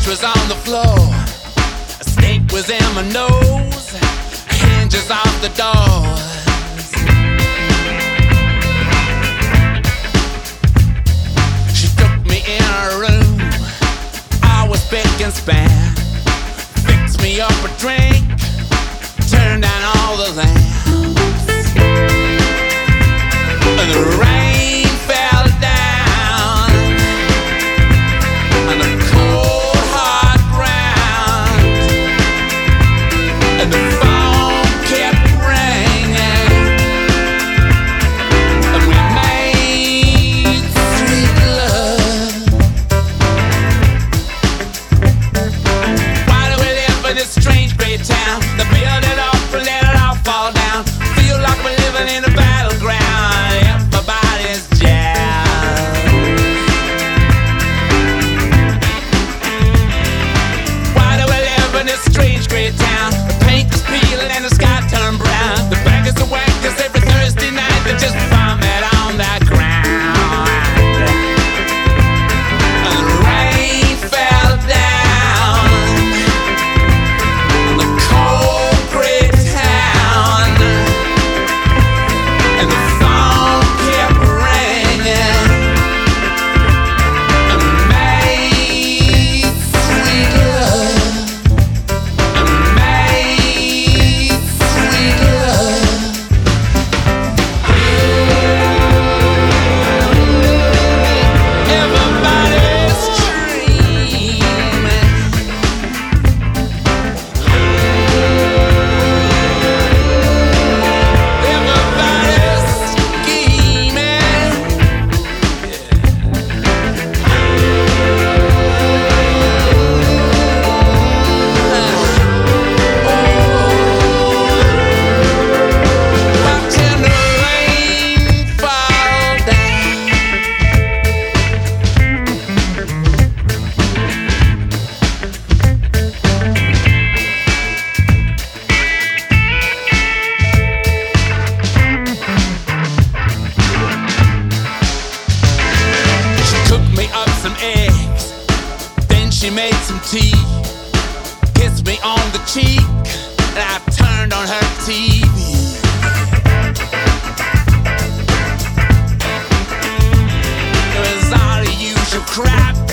was on the floor, a snake was in my nose, hinges off the doors. She took me in her room, I was big and span, fixed me up a drink, turned down all the lamps, and the rain fell down on the cold hard ground, and the phone kept ringing, and we made sweet love. Why do we live in this strange great town? The build it up and let it all fall down. Feel like we're living in a battleground. Everybody's jazzed. Why do we live in this strange great town? The paint is peeling and the sky turned brown. The bankers are wankers every Thursday night. They just vomit on that ground. And the rain fell down on the cold great town, and the phone kept ringing, and we made sweet love, and we made sweet love. Everybody's dreaming. Everybody's scheming. Watching the rain fall down. She cooked me up some eggs, then she made some tea, kissed me on the cheek, and I turned on her TV. It was all the usual crap,